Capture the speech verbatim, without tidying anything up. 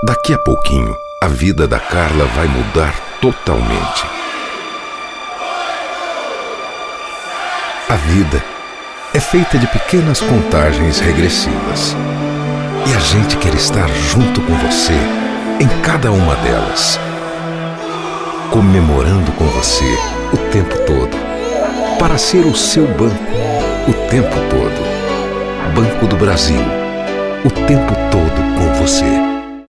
Daqui a pouquinho, a vida da Carla vai mudar totalmente. A vida é feita de pequenas contagens regressivas. E a gente quer estar junto com você em cada uma delas. Comemorando com você o tempo todo. Para ser o seu banco o tempo todo. Banco do Brasil. O tempo todo com você.